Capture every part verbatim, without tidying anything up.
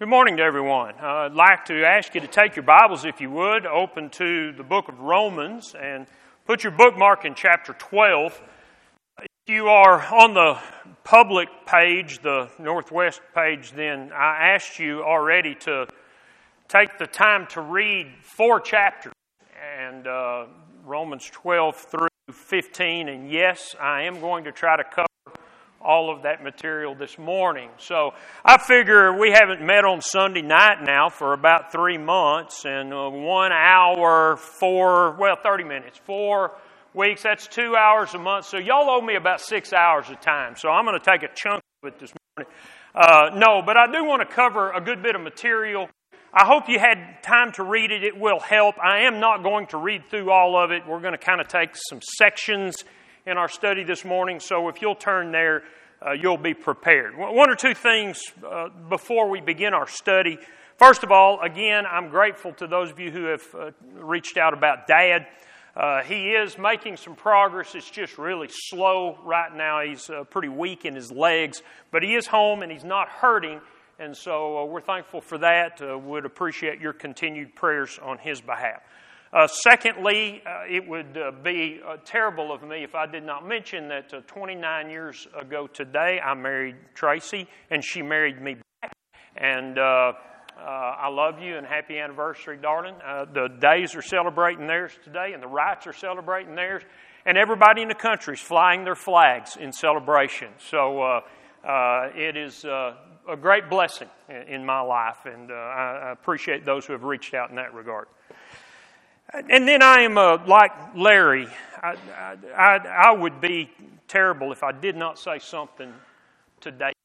Good morning to everyone. Uh, I'd like to ask you to take your Bibles, if you would, open to the book of Romans and put your bookmark in chapter twelve. If you are on the public page, the Northwest page, then I asked you already to take the time to read four chapters, and uh, Romans twelve through fifteen, and yes, I am going to try to cover all of that material this morning. So I figure we haven't met on Sunday night now for about three months, and uh, one hour, four, well, thirty minutes, four weeks, that's two hours a month. So y'all owe me about six hours of time. So I'm going to take a chunk of it this morning. Uh, no, but I do want to cover a good bit of material. I hope you had time to read it. It will help. I am not going to read through all of it. We're going to kind of take some sections in our study this morning, so if you'll turn there, uh, you'll be prepared. One or two things uh, before we begin our study. First of all, again, I'm grateful to those of you who have uh, reached out about Dad. Uh, he is making some progress. It's just really slow right now. He's uh, pretty weak in his legs, but he is home and he's not hurting, and so uh, we're thankful for that. Uh, would appreciate your continued prayers on his behalf. Uh, secondly, uh, it would uh, be uh, terrible of me if I did not mention that uh, twenty-nine years ago today, I married Tracy, and she married me back. And uh, uh, I love you, and happy anniversary, darling. Uh, the Days are celebrating theirs today, and the Wrights are celebrating theirs, and everybody in the country is flying their flags in celebration. So uh, uh, it is uh, a great blessing in, in my life, and uh, I, I appreciate those who have reached out in that regard. And then I am uh, like Larry. I, I, I would be terrible if I did not say something to David.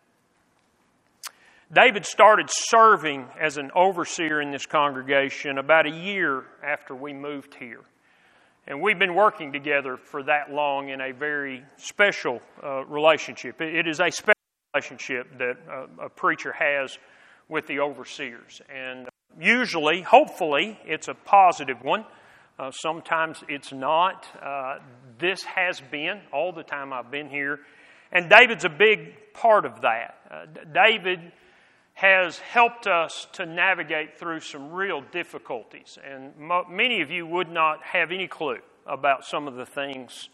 David started serving as an overseer in this congregation about a year after we moved here. And we've been working together for that long in a very special uh, relationship. It is a special relationship that uh, a preacher has with the overseers. And usually, hopefully, it's a positive one. Uh, sometimes it's not. Uh, this has been all the time I've been here. And David's a big part of that. Uh, David has helped us to navigate through some real difficulties. And mo- many of you would not have any clue about some of the things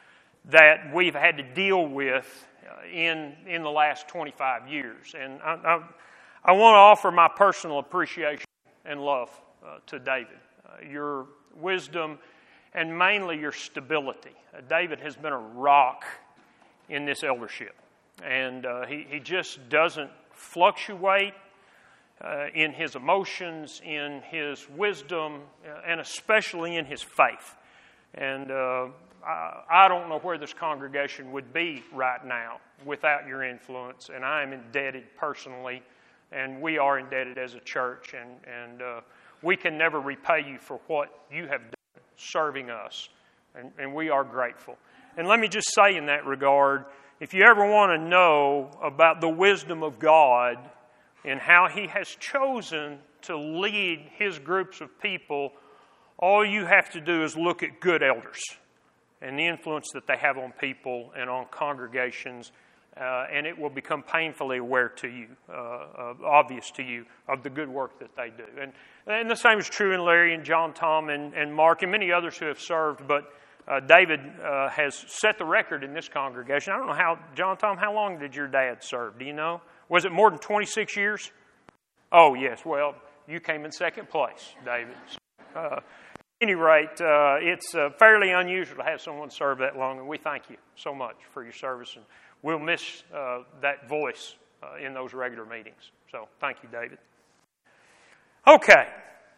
that we've had to deal with uh, in, in the last twenty-five years. And I, I, I want to offer my personal appreciation and love uh, to David. Uh, your wisdom and mainly your stability. Uh, David has been a rock in this eldership. And uh, he, he just doesn't fluctuate uh, in his emotions, in his wisdom, uh, and especially in his faith. And uh, I, I don't know where this congregation would be right now without your influence, and I am indebted personally, and we are indebted as a church, and, and uh, we can never repay you for what you have done serving us, and, and we are grateful. And let me just say in that regard, if you ever want to know about the wisdom of God and how He has chosen to lead His groups of people, all you have to do is look at good elders and the influence that they have on people and on congregations. Uh, and it will become painfully aware to you, uh, uh, obvious to you, of the good work that they do. And, and the same is true in Larry and John Tom and, and Mark and many others who have served. But uh, David uh, has set the record in this congregation. I don't know how, John Tom, how long did your dad serve? Do you know? Was it more than twenty-six years? Oh, yes. Well, you came in second place, David. So, uh, at any rate, uh, it's uh, fairly unusual to have someone serve that long, and we thank you so much for your service. And we'll miss uh, that voice uh, in those regular meetings. So thank you, David. Okay.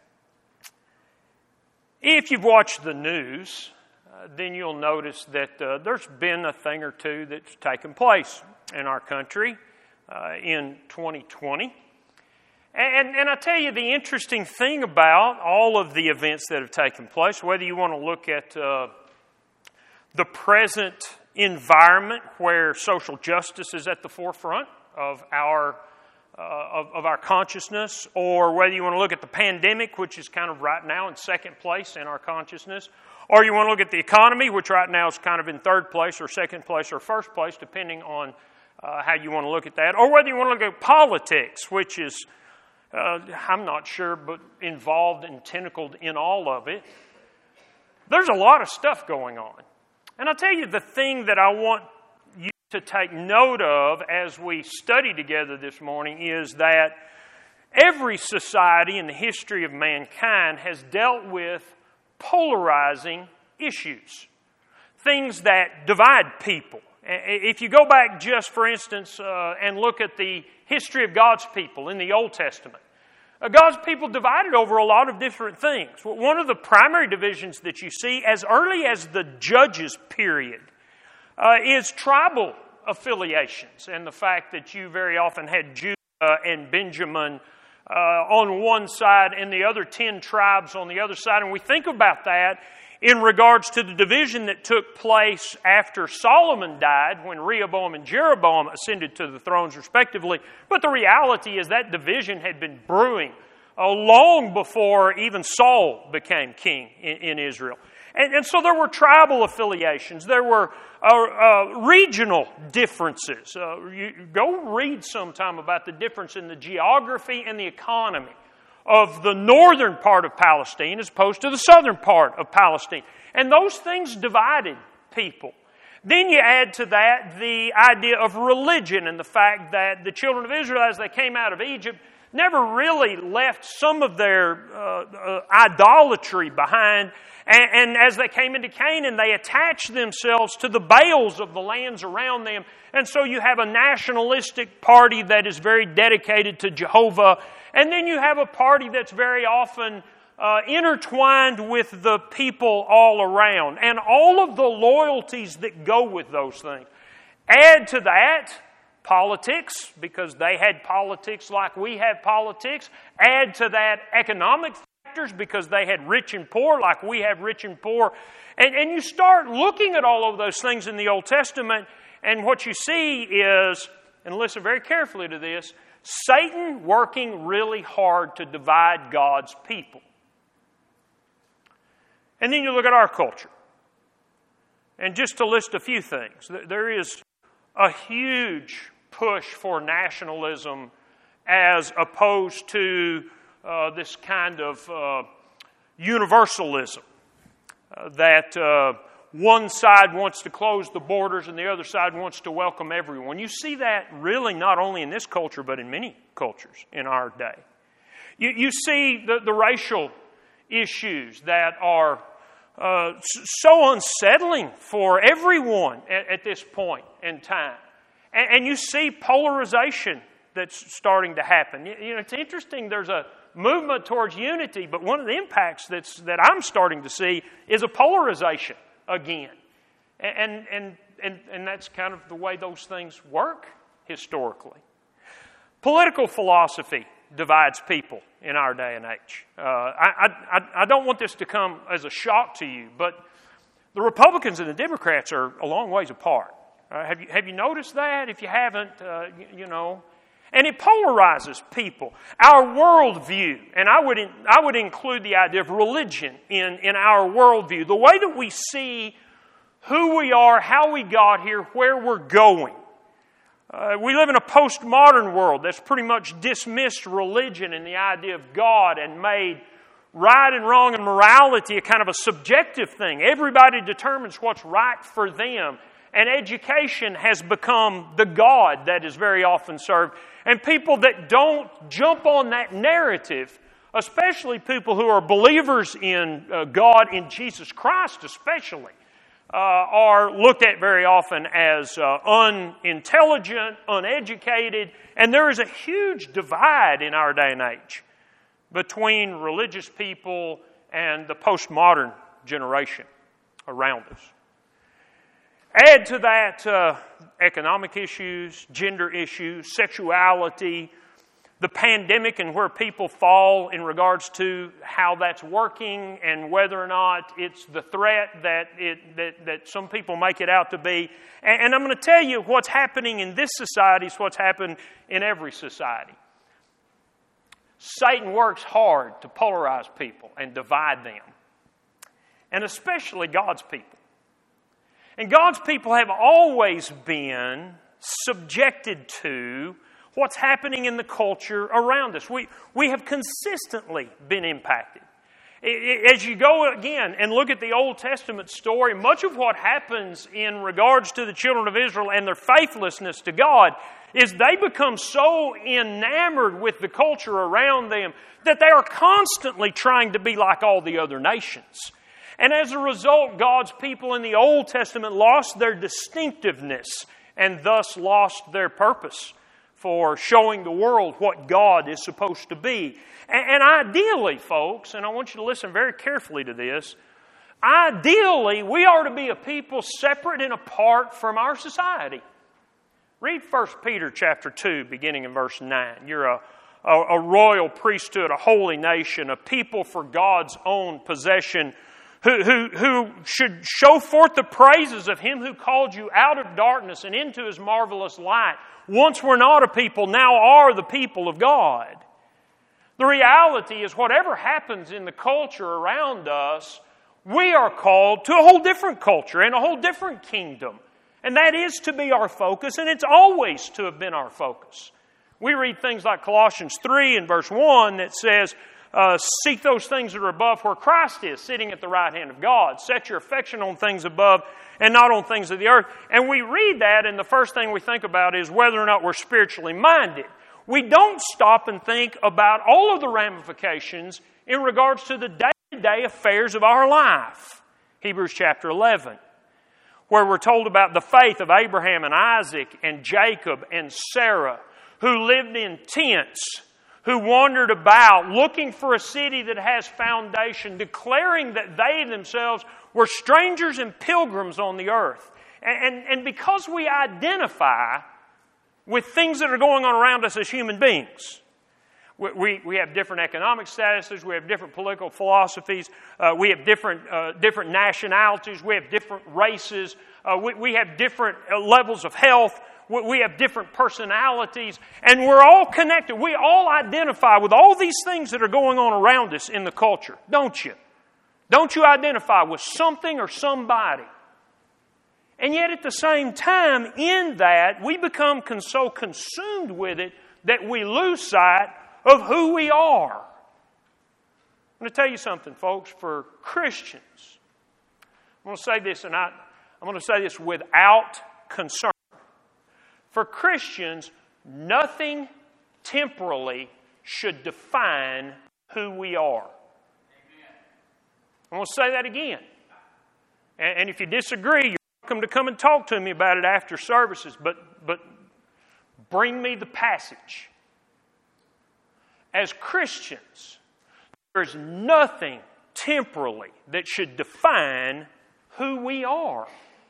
If you've watched the news, uh, then you'll notice that uh, there's been a thing or two that's taken place in our country uh, in twenty twenty. And, and I tell you, the interesting thing about all of the events that have taken place, whether you want to look at uh, the present environment where social justice is at the forefront of our uh, of, of our consciousness, or whether you want to look at the pandemic, which is kind of right now in second place in our consciousness, or you want to look at the economy, which right now is kind of in third place or second place or first place, depending on uh, how you want to look at that, or whether you want to look at politics, which is uh, I'm not sure, but involved and tentacled in all of it. There's a lot of stuff going on. And I'll tell you the thing that I want you to take note of as we study together this morning is that every society in the history of mankind has dealt with polarizing issues, things that divide people. If you go back just, for instance, uh, and look at the history of God's people in the Old Testament, uh, God's people divided over a lot of different things. One of the primary divisions that you see as early as the Judges period uh, is tribal affiliations, and the fact that you very often had Judah and Benjamin uh, on one side and the other ten tribes on the other side. And we think about that in regards to the division that took place after Solomon died, when Rehoboam and Jeroboam ascended to the thrones respectively. But the reality is that division had been brewing uh, long before even Saul became king in, in Israel. And, and so there were tribal affiliations. There were uh, uh, regional differences. Uh, you, go read sometime about the difference in the geography and the economy of the northern part of Palestine as opposed to the southern part of Palestine. And those things divided people. Then you add to that the idea of religion and the fact that the children of Israel, as they came out of Egypt, never really left some of their uh, uh, idolatry behind. And, and as they came into Canaan, they attached themselves to the Baals of the lands around them. And so you have a nationalistic party that is very dedicated to Jehovah. And then you have a party that's very often uh, intertwined with the people all around. And all of the loyalties that go with those things. Add to that politics, because they had politics like we have politics. Add to that economic factors, because they had rich and poor like we have rich and poor. And, and you start looking at all of those things in the Old Testament, and what you see is, and listen very carefully to this, Satan working really hard to divide God's people. And then you look at our culture. And just to list a few things, there is a huge push for nationalism as opposed to uh, this kind of uh, universalism uh, that uh, one side wants to close the borders and the other side wants to welcome everyone. You see that really not only in this culture but in many cultures in our day. You, you see the, the racial issues that are uh, so unsettling for everyone at, at this point in time. And, and you see polarization that's starting to happen. You, you know, it's interesting, there's a movement towards unity, but one of the impacts that's that I'm starting to see is a polarization again. And, and, and, and that's kind of the way those things work historically. Political philosophy divides people in our day and age. Uh, I, I, I don't want this to come as a shock to you, but the Republicans and the Democrats are a long ways apart. Uh, have you have you noticed that? If you haven't, uh, you, you know, and it polarizes people. Our worldview, and I would in, I would include the idea of religion in, in our worldview. The way that we see who we are, how we got here, where we're going. Uh, we live in a postmodern world that's pretty much dismissed religion and the idea of God and made right and wrong and morality a kind of a subjective thing. Everybody determines what's right for them. And education has become the God that is very often served. And people that don't jump on that narrative, especially people who are believers in uh, God, in Jesus Christ especially, uh, are looked at very often as uh, unintelligent, uneducated. And there is a huge divide in our day and age between religious people and the postmodern generation around us. Add to that uh, economic issues, gender issues, sexuality, the pandemic and where people fall in regards to how that's working and whether or not it's the threat that it that, that some people make it out to be. And, and I'm going to tell you what's happening in this society is what's happened in every society. Satan works hard to polarize people and divide them, and especially God's people. And God's people have always been subjected to what's happening in the culture around us. We, we have consistently been impacted. As you go again and look at the Old Testament story, much of what happens in regards to the children of Israel and their faithlessness to God is they become so enamored with the culture around them that they are constantly trying to be like all the other nations. And as a result, God's people in the Old Testament lost their distinctiveness and thus lost their purpose for showing the world what God is supposed to be. And ideally, folks, and I want you to listen very carefully to this, ideally, we are to be a people separate and apart from our society. Read First Peter chapter two, beginning in verse nine. You're a, a, a royal priesthood, a holy nation, a people for God's own possession, who, who, who should show forth the praises of Him who called you out of darkness and into His marvelous light. Once were not a people, now are the people of God. The reality is whatever happens in the culture around us, we are called to a whole different culture and a whole different kingdom. And that is to be our focus, and it's always to have been our focus. We read things like Colossians three and verse one that says, uh, seek those things that are above where Christ is, sitting at the right hand of God. Set your affection on things above and not on things of the earth. And we read that, and the first thing we think about is whether or not we're spiritually minded. We don't stop and think about all of the ramifications in regards to the day-to-day affairs of our life. Hebrews chapter eleven, where we're told about the faith of Abraham and Isaac and Jacob and Sarah, who lived in tents, who wandered about looking for a city that has foundation, declaring that they themselves were strangers and pilgrims on the earth. And, and, and because we identify with things that are going on around us as human beings, we, we, we have different economic statuses, we have different political philosophies, uh, we have different, uh, different nationalities, we have different races, uh, we, we have different uh, levels of health, we, we have different personalities, and we're all connected. We all identify with all these things that are going on around us in the culture, don't you? Don't you identify with something or somebody? And yet at the same time, in that, we become con- so consumed with it that we lose sight of who we are. I'm going to tell you something, folks. For Christians, I'm going to say this, and I, I'm going to say this without concern. For Christians, nothing temporally should define who we are. I'm going to say that again. And, and if you disagree, you're welcome to come and talk to me about it after services, but, but bring me the passage. As Christians, there's nothing temporally that should define who we are.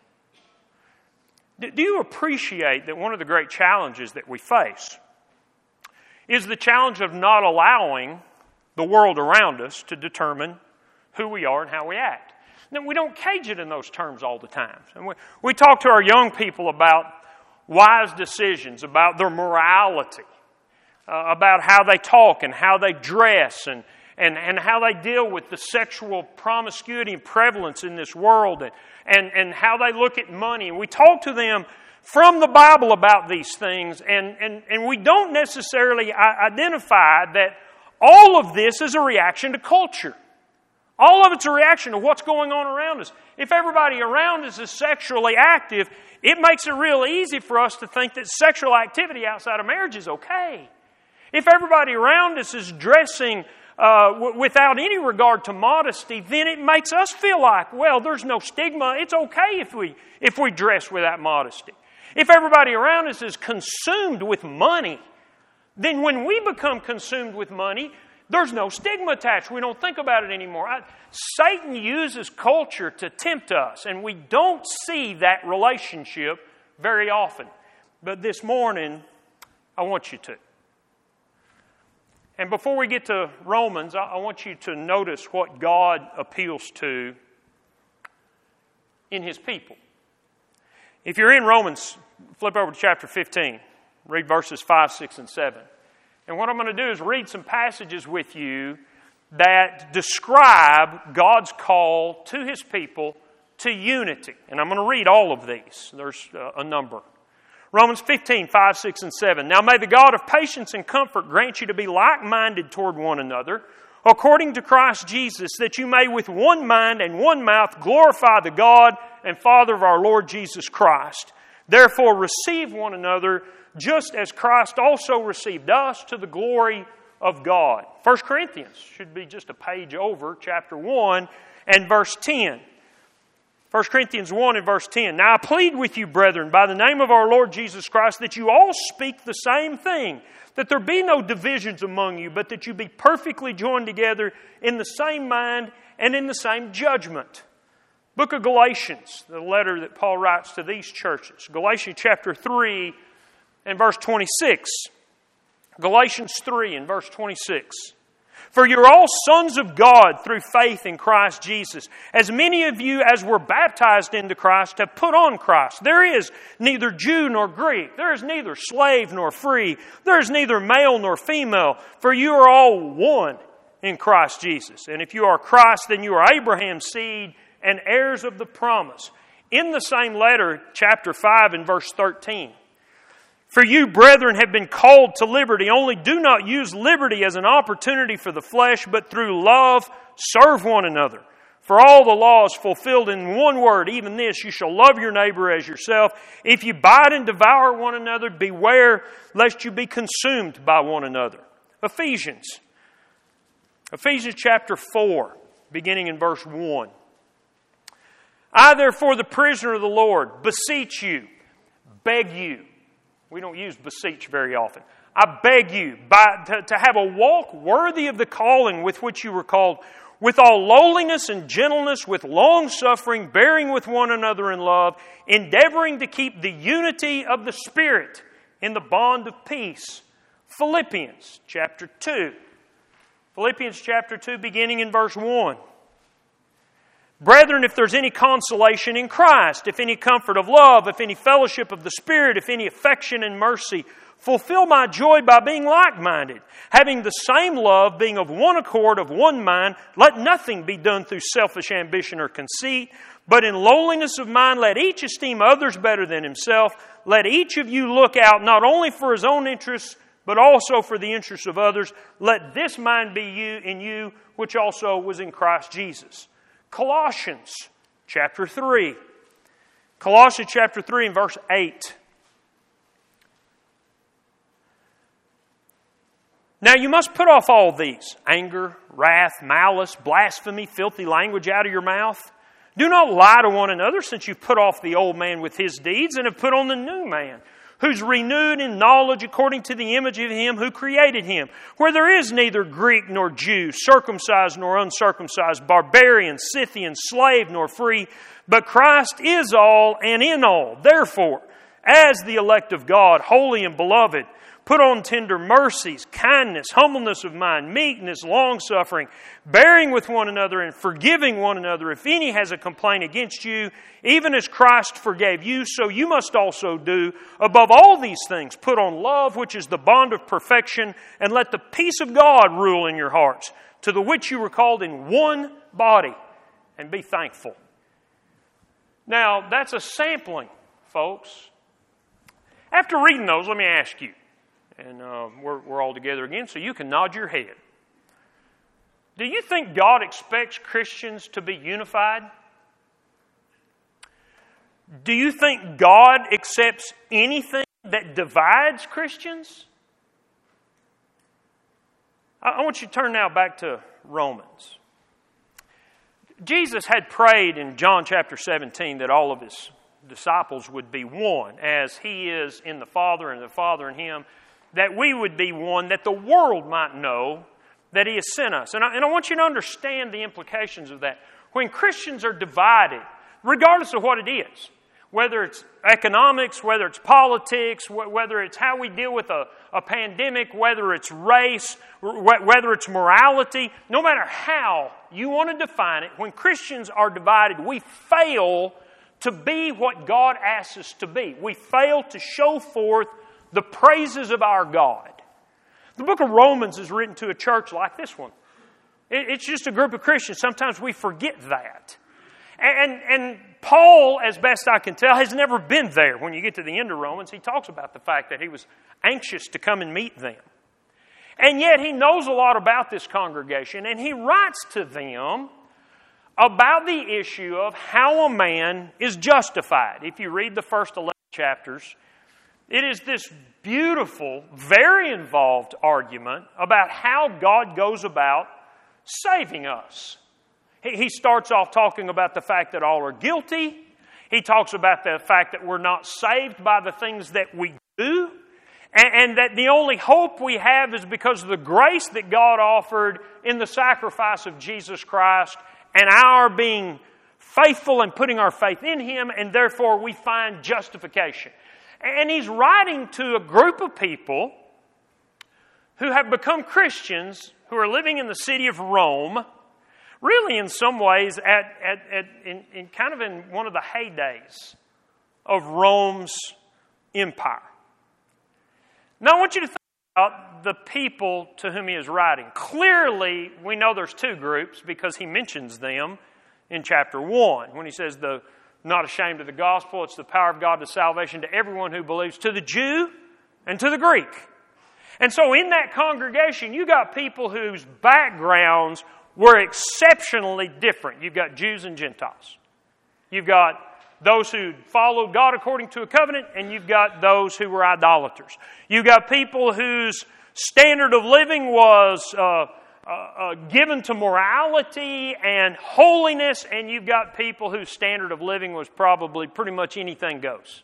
Do you appreciate that one of the great challenges that we face is the challenge of not allowing the world around us to determine who we are and how we act? Now, we don't cage it in those terms all the time. And we, we talk to our young people about wise decisions, about their morality, uh, about how they talk and how they dress and, and, and how they deal with the sexual promiscuity and prevalence in this world and, and, and how they look at money. And we talk to them from the Bible about these things, and, and, and we don't necessarily identify that all of this is a reaction to culture. All of it's a reaction to what's going on around us. If everybody around us is sexually active, it makes it real easy for us to think that sexual activity outside of marriage is okay. If everybody around us is dressing uh, w- without any regard to modesty, then it makes us feel like, well, there's no stigma. It's okay if we if we dress without modesty. If everybody around us is consumed with money, then when we become consumed with money, there's no stigma attached. We don't think about it anymore. I, Satan uses culture to tempt us, and we don't see that relationship very often. But this morning, I want you to. And before we get to Romans, I, I want you to notice what God appeals to in His people. If you're in Romans, flip over to chapter fifteen. Read verses five, six, and seven. And what I'm going to do is read some passages with you that describe God's call to His people to unity. And I'm going to read all of these. There's a number. Romans fifteen, five, six, and seven. Now may the God of patience and comfort grant you to be like-minded toward one another, according to Christ Jesus, that you may with one mind and one mouth glorify the God and Father of our Lord Jesus Christ. Therefore receive one another, just as Christ also received us, to the glory of God. First Corinthians should be just a page over, chapter one and verse ten. First Corinthians one and verse ten. Now I plead with you, brethren, by the name of our Lord Jesus Christ, that you all speak the same thing, that there be no divisions among you, but that you be perfectly joined together in the same mind and in the same judgment. Book of Galatians, the letter that Paul writes to these churches. Galatians chapter three and verse twenty-six. Galatians three and verse twenty-six. For you're all sons of God through faith in Christ Jesus. As many of you as were baptized into Christ have put on Christ. There is neither Jew nor Greek. There is neither slave nor free. There is neither male nor female. For you are all one in Christ Jesus. And if you are Christ, then you are Abraham's seed and heirs of the promise. In the same letter, chapter five and verse thirteen. For you, brethren, have been called to liberty. Only do not use liberty as an opportunity for the flesh, but through love serve one another. For all the law is fulfilled in one word, even this, you shall love your neighbor as yourself. If you bite and devour one another, beware lest you be consumed by one another. Ephesians. Ephesians chapter four, beginning in verse one. I, therefore, the prisoner of the Lord, beseech you, beg you. We don't use beseech very often. I beg you by, to, to have a walk worthy of the calling with which you were called, with all lowliness and gentleness, with long-suffering, bearing with one another in love, endeavoring to keep the unity of the Spirit in the bond of peace. Philippians chapter two. Philippians chapter two, beginning in verse one. Brethren, if there's any consolation in Christ, if any comfort of love, if any fellowship of the Spirit, if any affection and mercy, fulfill my joy by being like-minded, having the same love, being of one accord, of one mind. Let nothing be done through selfish ambition or conceit, but in lowliness of mind let each esteem others better than himself. Let each of you look out not only for his own interests, but also for the interests of others. Let this mind be you in you, which also was in Christ Jesus. Colossians chapter three. Colossians chapter three and verse eight. Now you must put off all these: anger, wrath, malice, blasphemy, filthy language out of your mouth. Do not lie to one another, since you've put off the old man with his deeds and have put on the new man, who's renewed in knowledge according to the image of him who created him, where there is neither Greek nor Jew, circumcised nor uncircumcised, barbarian, Scythian, slave nor free, but Christ is all and in all. Therefore, as the elect of God, holy and beloved, put on tender mercies, kindness, humbleness of mind, meekness, long-suffering, bearing with one another and forgiving one another. If any has a complaint against you, even as Christ forgave you, so you must also do. Above all these things, put on love, which is the bond of perfection, and let the peace of God rule in your hearts, to the which you were called in one body, and be thankful. Now, that's a sampling, folks. After reading those, let me ask you, and uh, we're, we're all together again, so you can nod your head. Do you think God expects Christians to be unified? Do you think God accepts anything that divides Christians? I, I want you to turn now back to Romans. Jesus had prayed in John chapter seventeen that all of his disciples would be one, as he is in the Father and the Father in him, that we would be one, that the world might know that he has sent us. And I, and I want you to understand the implications of that. When Christians are divided, regardless of what it is, whether it's economics, whether it's politics, wh- whether it's how we deal with a, a pandemic, whether it's race, wh- whether it's morality, no matter how you want to define it, when Christians are divided, we fail to be what God asks us to be. We fail to show forth the praises of our God. The book of Romans is written to a church like this one. It's just a group of Christians. Sometimes we forget that. And, and Paul, as best I can tell, has never been there. When you get to the end of Romans, he talks about the fact that he was anxious to come and meet them. And yet he knows a lot about this congregation, and he writes to them about the issue of how a man is justified. If you read the first eleven chapters, it is this beautiful, very involved argument about how God goes about saving us. He starts off talking about the fact that all are guilty. He talks about the fact that we're not saved by the things that we do, and that the only hope we have is because of the grace that God offered in the sacrifice of Jesus Christ, and our being faithful and putting our faith in Him, and therefore we find justification. And he's writing to a group of people who have become Christians, who are living in the city of Rome, really in some ways at, at, at in, in kind of in one of the heydays of Rome's empire. Now I want you to think about the people to whom he is writing. Clearly, we know there's two groups because he mentions them in chapter one when he says, the not ashamed of the gospel, it's the power of God to salvation to everyone who believes, to the Jew and to the Greek. And so in that congregation, you got people whose backgrounds were exceptionally different. You've got Jews and Gentiles. You've got those who followed God according to a covenant, and you've got those who were idolaters. You've got people whose standard of living was uh, uh, uh, given to morality and holiness, and you've got people whose standard of living was probably pretty much anything goes.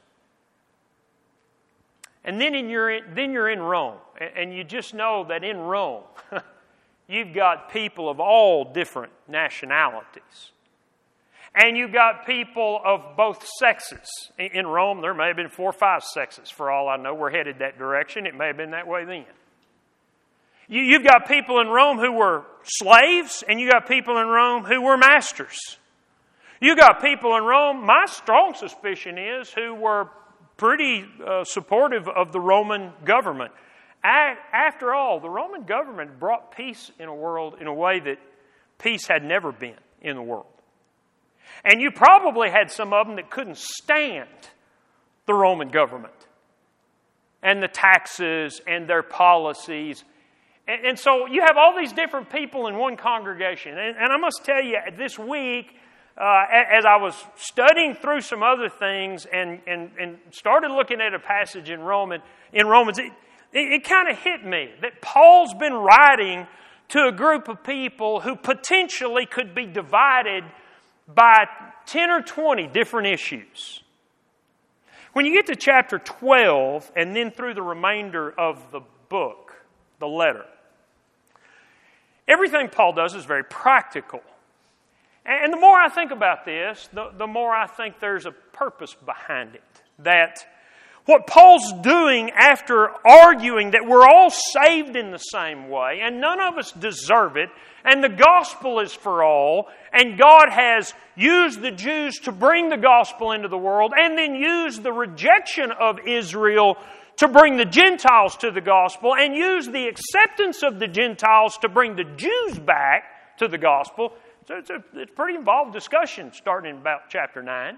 And then in your, then you're in Rome, and you just know that in Rome, you've got people of all different nationalities. And you've got people of both sexes. In Rome, there may have been four or five sexes. For all I know, we're headed that direction. It may have been that way then. You've got people in Rome who were slaves, and you got people in Rome who were masters. You got people in Rome, my strong suspicion is, who were pretty uh, supportive of the Roman government. After all, the Roman government brought peace in a world in a way that peace had never been in the world. And you probably had some of them that couldn't stand the Roman government and the taxes and their policies. And, and so you have all these different people in one congregation. And, and I must tell you, this week, uh, as I was studying through some other things and, and, and started looking at a passage in Roman, in Romans, it, it, it kind of hit me that Paul's been writing to a group of people who potentially could be divided by ten or twenty different issues. When you get to chapter twelve and then through the remainder of the book, the letter, everything Paul does is very practical. And the more I think about this, the, the more I think there's a purpose behind it. That what Paul's doing after arguing that we're all saved in the same way and none of us deserve it, and the gospel is for all, and God has used the Jews to bring the gospel into the world, and then used the rejection of Israel to bring the Gentiles to the gospel, and used the acceptance of the Gentiles to bring the Jews back to the gospel. So it's a, it's a pretty involved discussion starting in about chapter nine.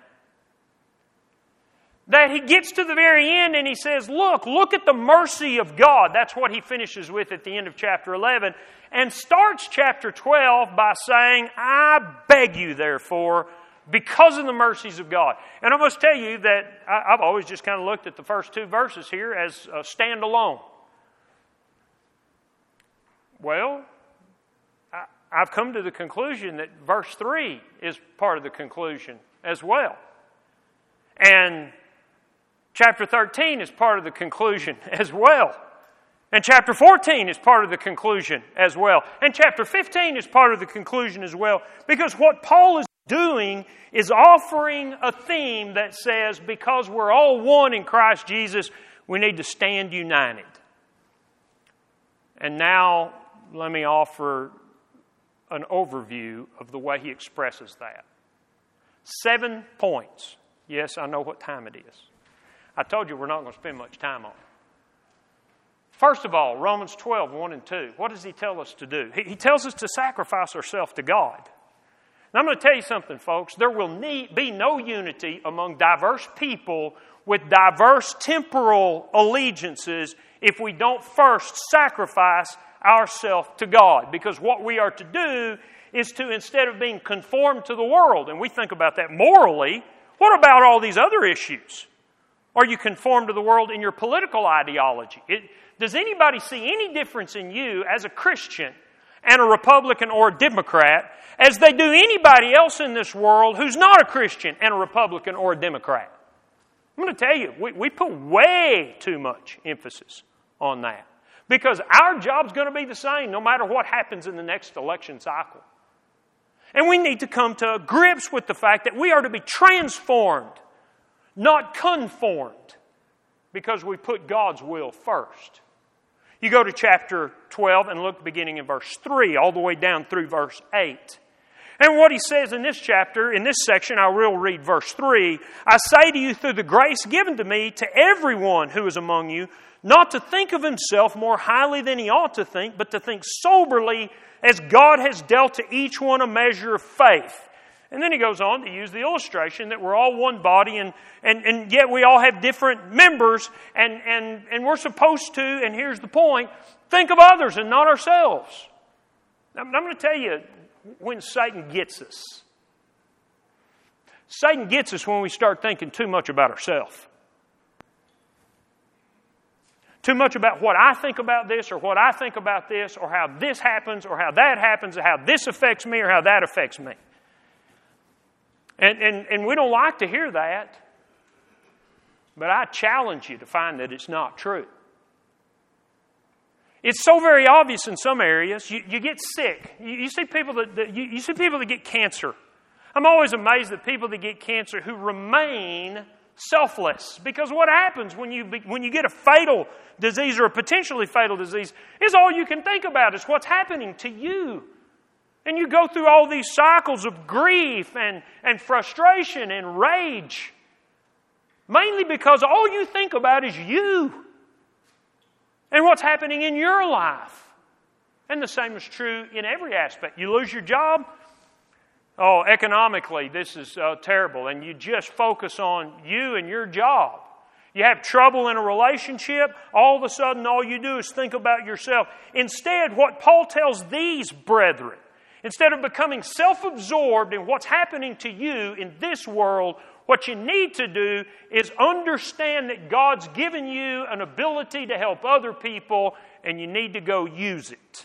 That he gets to the very end and he says, look, look at the mercy of God. That's what he finishes with at the end of chapter eleven. And starts chapter twelve by saying, I beg you, therefore, because of the mercies of God. And I must tell you that I've always just kind of looked at the first two verses here as a standalone. Well, I've come to the conclusion that verse three is part of the conclusion as well. And chapter thirteen is part of the conclusion as well. And chapter fourteen is part of the conclusion as well. And chapter fifteen is part of the conclusion as well. Because what Paul is doing is offering a theme that says, because we're all one in Christ Jesus, we need to stand united. And now, let me offer an overview of the way he expresses that. Seven points. Yes, I know what time it is. I told you we're not going to spend much time on it. First of all, Romans twelve, one and two. What does he tell us to do? He tells us to sacrifice ourselves to God. And I'm going to tell you something, folks. There will need, be no unity among diverse people with diverse temporal allegiances if we don't first sacrifice ourselves to God. Because what we are to do is to, instead of being conformed to the world, and we think about that morally, what about all these other issues? Are you conformed to the world in your political ideology? It, does anybody see any difference in you as a Christian and a Republican or a Democrat as they do anybody else in this world who's not a Christian and a Republican or a Democrat? I'm going to tell you, we, we put way too much emphasis on that. Because our job's going to be the same no matter what happens in the next election cycle. And we need to come to grips with the fact that we are to be transformed, not conformed, because we put God's will first. You go to chapter twelve and look beginning in verse three all the way down through verse eight. And what he says in this chapter, in this section, I will read verse three. I say to you through the grace given to me, to everyone who is among you, not to think of himself more highly than he ought to think, but to think soberly as God has dealt to each one a measure of faith. And then he goes on to use the illustration that we're all one body and, and, and yet we all have different members and, and, and we're supposed to, and here's the point, think of others and not ourselves. I'm, I'm going to tell you when Satan gets us. Satan gets us when we start thinking too much about ourselves. Too much about what I think about this or what I think about this or how this happens or how that happens or how this affects me or how that affects me. And, and, and we don't like to hear that, but I challenge you to find that it's not true. It's so very obvious in some areas. You, you get sick. You, you see people that, that you, you see people that get cancer. I'm always amazed at people that get cancer who remain selfless. Because what happens when you when you get a fatal disease or a potentially fatal disease is all you can think about is what's happening to you. And you go through all these cycles of grief and, and frustration and rage. Mainly because all you think about is you. And what's happening in your life. And the same is true in every aspect. You lose your job. Oh, economically, this is uh, terrible. And you just focus on you and your job. You have trouble in a relationship. All of a sudden, all you do is think about yourself. Instead, what Paul tells these brethren, instead of becoming self-absorbed in what's happening to you in this world, what you need to do is understand that God's given you an ability to help other people, and you need to go use it.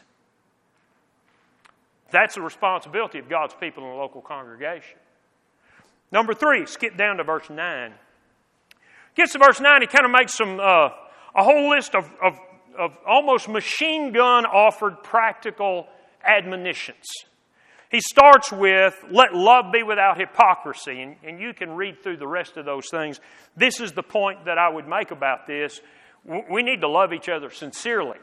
That's the responsibility of God's people in the local congregation. Number three, skip down to verse nine. Gets to verse nine, he kind of makes some uh, a whole list of, of, of almost machine gun offered practical admonitions. He starts with, let love be without hypocrisy. And, and you can read through the rest of those things. This is the point that I would make about this. We need to love each other sincerely.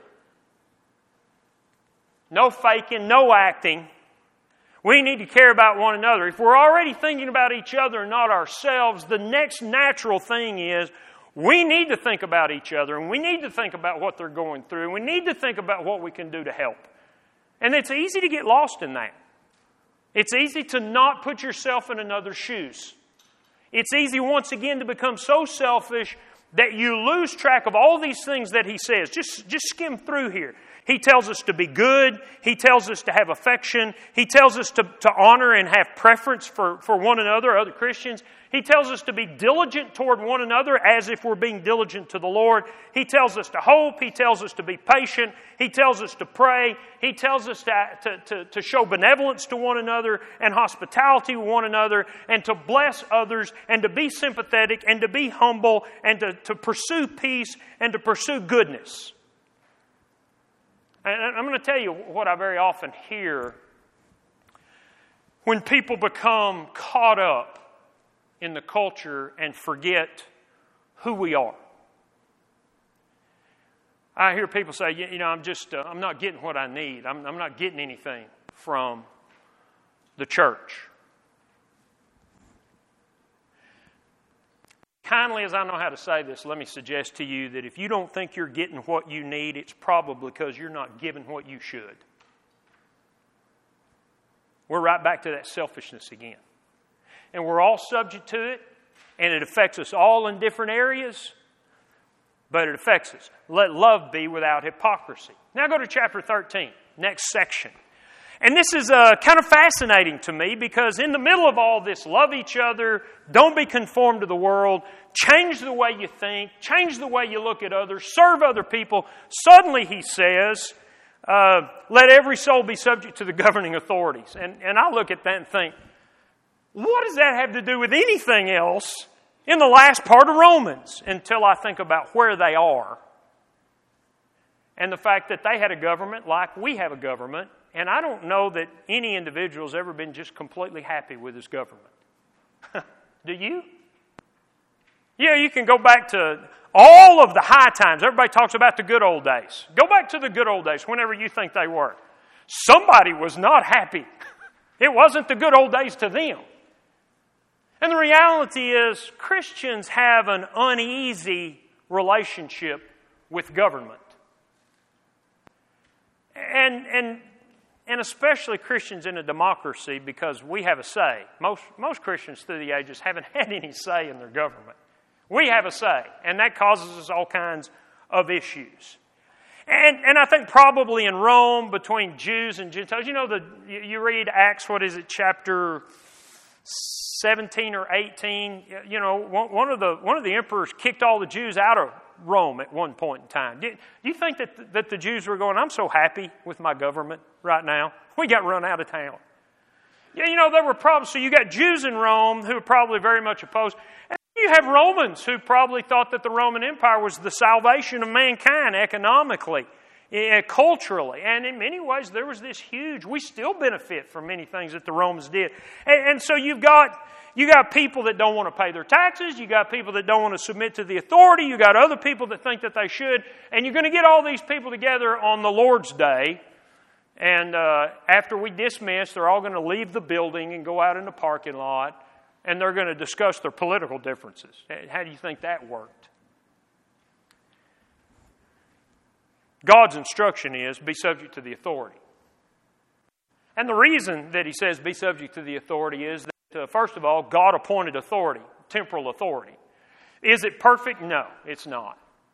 No faking, no acting. We need to care about one another. If we're already thinking about each other and not ourselves, the next natural thing is we need to think about each other and we need to think about what they're going through. And we need to think about what we can do to help. And it's easy to get lost in that. It's easy to not put yourself in another's shoes. It's easy once again to become so selfish that you lose track of all these things that he says. Just, just skim through here. He tells us to be good. He tells us to have affection. He tells us to, to honor and have preference for, for one another, other Christians. He tells us to be diligent toward one another as if we're being diligent to the Lord. He tells us to hope. He tells us to be patient. He tells us to pray. He tells us to, to, to, to show benevolence to one another and hospitality to one another and to bless others and to be sympathetic and to be humble and to, to pursue peace and to pursue goodness. And I'm going to tell you what I very often hear when people become caught up in the culture and forget who we are. I hear people say, you know, I'm just, uh, I'm not getting what I need. I'm, I'm not getting anything from the church. Kindly as I know how to say this, let me suggest to you that if you don't think you're getting what you need, it's probably because you're not giving what you should. we're right back to that selfishness again. And we're all subject to it, and it affects us all in different areas, but it affects us. Let love be without hypocrisy. Now go to chapter thirteen, next section. And this is uh, kind of fascinating to me because in the middle of all this, love each other, don't be conformed to the world, change the way you think, change the way you look at others, serve other people. Suddenly he says, uh, let every soul be subject to the governing authorities. And, and I look at that and think, what does that have to do with anything else in the last part of Romans? Until I think about where they are and the fact that they had a government like we have a government. And I don't know that any individual's ever been just completely happy with his government. Do you? Yeah, you can go back to all of the high times. Everybody talks about the good old days. Go back to the good old days, whenever you think they were. Somebody was not happy. It wasn't the good old days to them. And the reality is, Christians have an uneasy relationship with government. And, and, and especially Christians in a democracy, because we have a say. Most, most Christians through the ages haven't had any say in their government. We have a say, and that causes us all kinds of issues. And, and I think probably in Rome, between Jews and Gentiles, you know, the, you, you read Acts, what is it, chapter seventeen or eighteen, you know, one of the one of the emperors kicked all the Jews out of Rome at one point in time. Do you think that the, that the Jews were going, I'm so happy with my government right now. We got run out of town. Yeah, you know, there were problems. So you got Jews in Rome who were probably very much opposed. And you have Romans who probably thought that the Roman Empire was the salvation of mankind economically, culturally. And in many ways, there was this huge, we still benefit from many things that the Romans did. And, and so you've got, you got people that don't want to pay their taxes. You got people that don't want to submit to the authority. You got other people that think that they should. And you're going to get all these people together on the Lord's Day. And uh, after we dismiss, they're all going to leave the building and go out in the parking lot. And they're going to discuss their political differences. How do you think that worked? God's instruction is, be subject to the authority. And the reason that he says be subject to the authority is that, uh, first of all, God appointed authority, temporal authority. Is it perfect? No, it's not.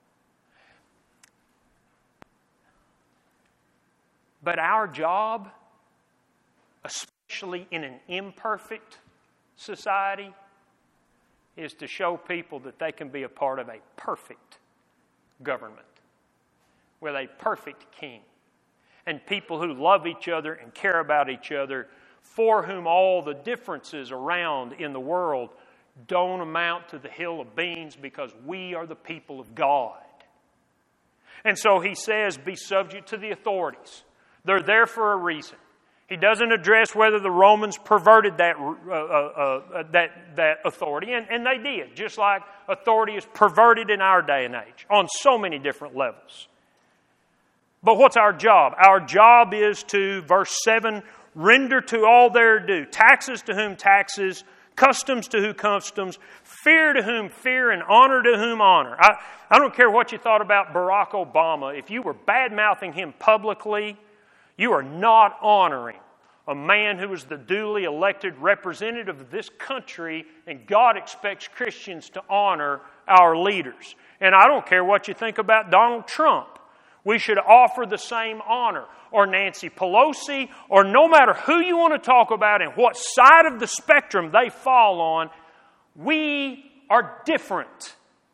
But our job, especially in an imperfect society, is to show people that they can be a part of a perfect government with a perfect king, and people who love each other and care about each other, for whom all the differences around in the world don't amount to the hill of beans, because we are the people of God. And so he says, be subject to the authorities. They're there for a reason. He doesn't address whether the Romans perverted that uh, uh, uh, that that authority, and, and they did, just like authority is perverted in our day and age on so many different levels. But what's our job? Our job is to, verse seven, render to all their due. Taxes to whom taxes, customs to whom customs, fear to whom fear, and honor to whom honor. I, I don't care what you thought about Barack Obama. If you were bad-mouthing him publicly, you are not honoring a man who is the duly elected representative of this country, and God expects Christians to honor our leaders. And I don't care what you think about Donald Trump. We should offer the same honor, or Nancy Pelosi, or no matter who you want to talk about and what side of the spectrum they fall on. We are different.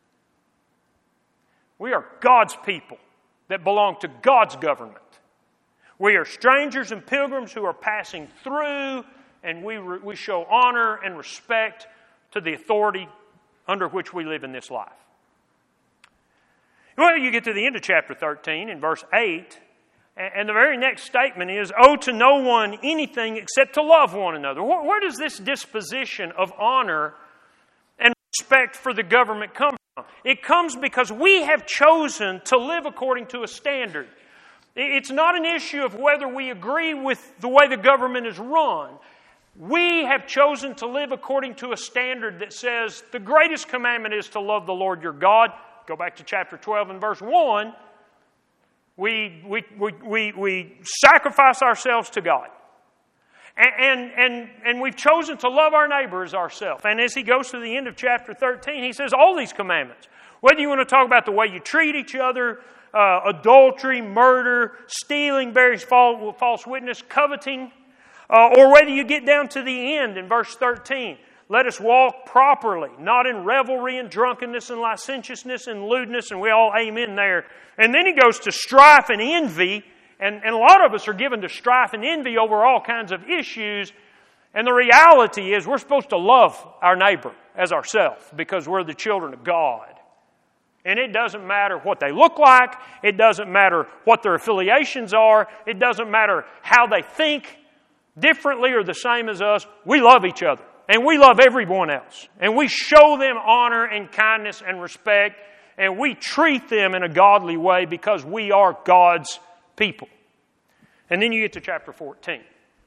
We are God's people that belong to God's government. We are strangers and pilgrims who are passing through, and we, re- we show honor and respect to the authority under which we live in this life. Well, you get to the end of chapter thirteen in verse eight, and the very next statement is, owe to no one anything except to love one another. Where, where does this disposition of honor and respect for the government come from? It comes because we have chosen to live according to a standard. It's not an issue of whether we agree with the way the government is run. We have chosen to live according to a standard that says the greatest commandment is to love the Lord your God. Go back to chapter twelve and verse one. We, we, we, we, we sacrifice ourselves to God. And, and, and we've chosen to love our neighbor as ourselves. And as he goes to the end of chapter thirteen, he says all these commandments, whether you want to talk about the way you treat each other, uh, adultery, murder, stealing, bearing false, false witness, coveting, uh, or whether you get down to the end in verse thirteen, let us walk properly, not in revelry and drunkenness and licentiousness and lewdness, and we all amen there. And then he goes to strife and envy. And, and a lot of us are given to strife and envy over all kinds of issues. And the reality is we're supposed to love our neighbor as ourselves because we're the children of God. And it doesn't matter what they look like. It doesn't matter what their affiliations are. It doesn't matter how they think differently or the same as us. We love each other. And we love everyone else. And we show them honor and kindness and respect. And we treat them in a godly way because we are God's people. And then you get to chapter fourteen.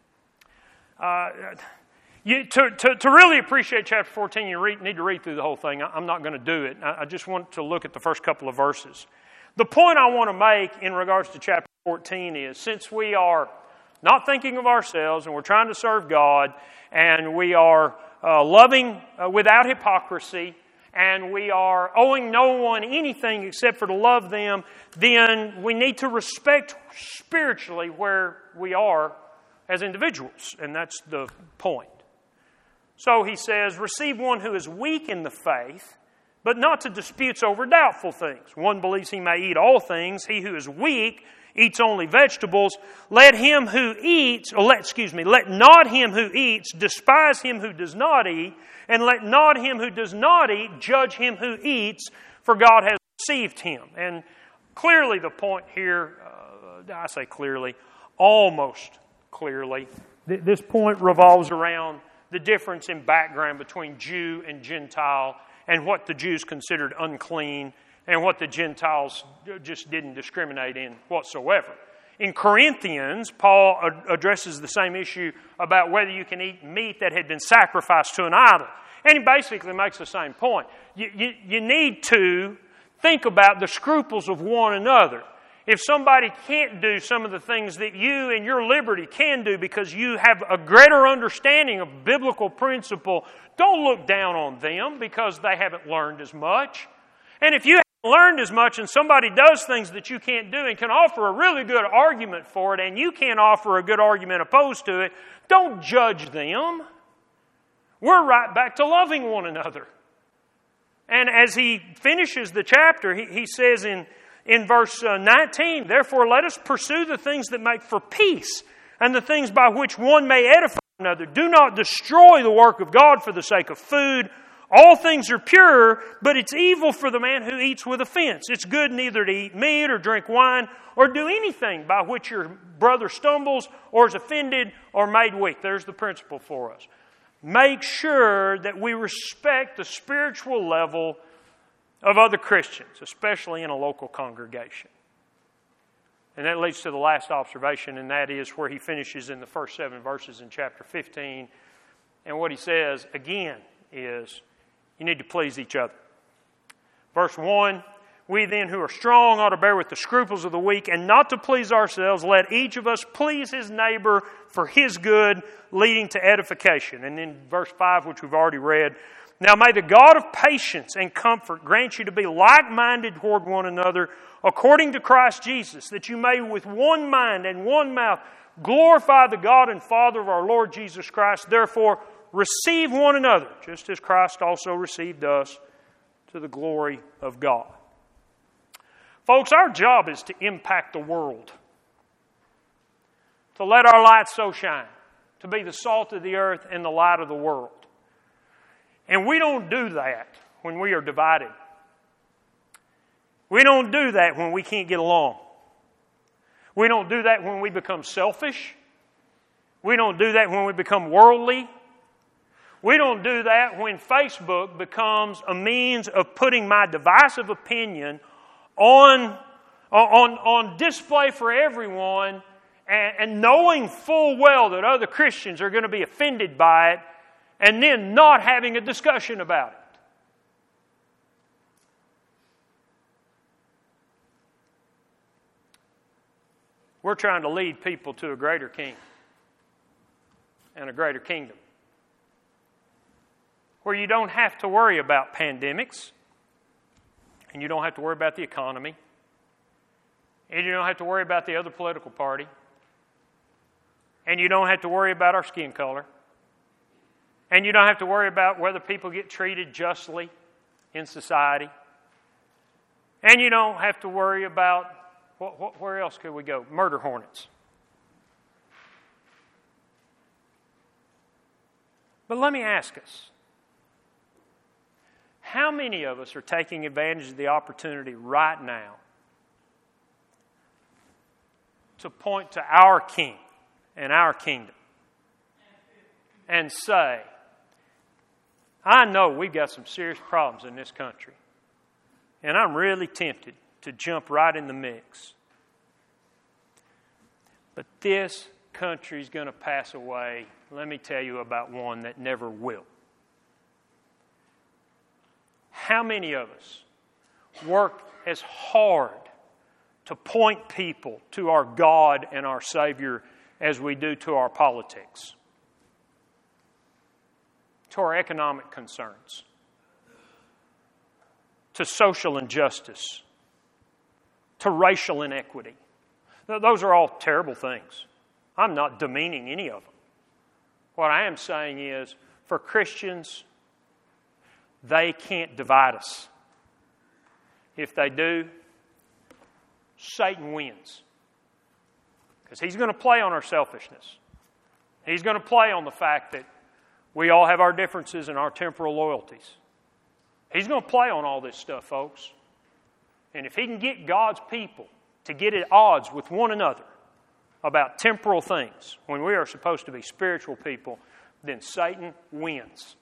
Uh, you, to, to, to really appreciate chapter fourteen, you read, need to read through the whole thing. I'm not going to do it. I, I just want to look at the first couple of verses. The point I want to make in regards to chapter fourteen is, since we are not thinking of ourselves and we're trying to serve God and we are uh, loving uh, without hypocrisy, and we are owing no one anything except for to love them, then we need to respect spiritually where we are as individuals. And that's the point. So he says, receive one who is weak in the faith, but not to disputes over doubtful things. One believes he may eat all things. He who is weak eats only vegetables. Let him who eats, or let, excuse me, let not him who eats despise him who does not eat, and let not him who does not eat judge him who eats, for God has received him. And clearly the point here, uh, I say clearly, almost clearly, th- this point revolves around the difference in background between Jew and Gentile, and what the Jews considered unclean, and what the Gentiles just didn't discriminate in whatsoever. In Corinthians, Paul addresses the same issue about whether you can eat meat that had been sacrificed to an idol. And he basically makes the same point. You, you, you need to think about the scruples of one another. If somebody can't do some of the things that you and your liberty can do because you have a greater understanding of biblical principle, don't look down on them because they haven't learned as much. And if you learned as much and somebody does things that you can't do and can offer a really good argument for it and you can't offer a good argument opposed to it, don't judge them. We're right back to loving one another. And as he finishes the chapter, he, he says in, in verse nineteen, therefore let us pursue the things that make for peace and the things by which one may edify another. Do not destroy the work of God for the sake of food. All things are pure, but it's evil for the man who eats with offense. It's good neither to eat meat or drink wine or do anything by which your brother stumbles or is offended or made weak. There's the principle for us. Make sure that we respect the spiritual level of other Christians, especially in a local congregation. And that leads to the last observation, and that is where he finishes in the first seven verses in chapter fifteen. And what he says, again, is you need to please each other. Verse one, we then who are strong ought to bear with the scruples of the weak and not to please ourselves. Let each of us please his neighbor for his good, leading to edification. And then verse five, which we've already read, now may the God of patience and comfort grant you to be like-minded toward one another according to Christ Jesus, that you may with one mind and one mouth glorify the God and Father of our Lord Jesus Christ. Therefore, receive one another, just as Christ also received us, to the glory of God. Folks, our job is to impact the world, to let our light so shine, to be the salt of the earth and the light of the world. And we don't do that when we are divided. We don't do that when we can't get along. We don't do that when we become selfish. We don't do that when we become worldly. We don't do that when Facebook becomes a means of putting my divisive opinion on, on, on display for everyone, and, and knowing full well that other Christians are going to be offended by it, and then not having a discussion about it. We're trying to lead people to a greater King. and a greater kingdom, where you don't have to worry about pandemics, and you don't have to worry about the economy, and you don't have to worry about the other political party, and you don't have to worry about our skin color, and you don't have to worry about whether people get treated justly in society, and you don't have to worry about, what, what, where else could we go? Murder hornets. But let me ask us, how many of us are taking advantage of the opportunity right now to point to our King and our kingdom and say, I know we've got some serious problems in this country, and I'm really tempted to jump right in the mix. But this country's going to pass away. Let me tell you about one that never will. How many of us work as hard to point people to our God and our Savior as we do to our politics, to our economic concerns, to social injustice, to racial inequity? Those are all terrible things. I'm not demeaning any of them. What I am saying is, for Christians, they can't divide us. If they do, Satan wins. Because he's going to play on our selfishness. He's going to play on the fact that we all have our differences and our temporal loyalties. He's going to play on all this stuff, folks. And if he can get God's people to get at odds with one another about temporal things, when we are supposed to be spiritual people, then Satan wins.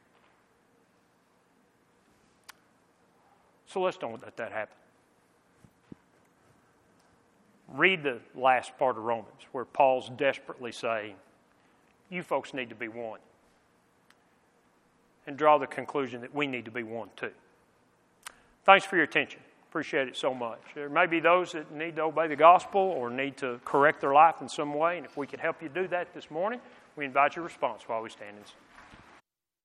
So let's don't let that happen. Read the last part of Romans, where Paul's desperately saying, you folks need to be one. And draw the conclusion that we need to be one too. Thanks for your attention. Appreciate it so much. There may be those that need to obey the gospel or need to correct their life in some way, and if we could help you do that this morning, we invite your response while we stand and sing.